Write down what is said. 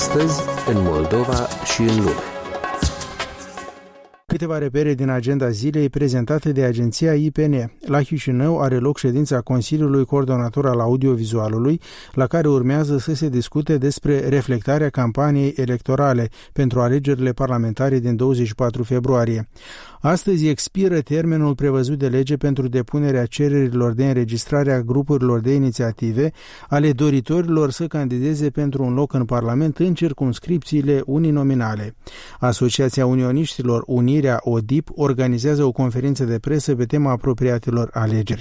Astăzi, în Moldova și în lume. Câteva repere din agenda zilei prezentate de agenția IPN. La Chișinău are loc ședința Consiliului Coordonator al Audiovizualului, la care urmează să se discute despre reflectarea campaniei electorale pentru alegerile parlamentare din 24 februarie. Astăzi expiră termenul prevăzut de lege pentru depunerea cererilor de înregistrare a grupurilor de inițiative ale doritorilor să candideze pentru un loc în Parlament în circumscripțiile uninominale. Asociația Unioniștilor Unirea ODIP organizează o conferință de presă pe tema apropiatelor alegeri.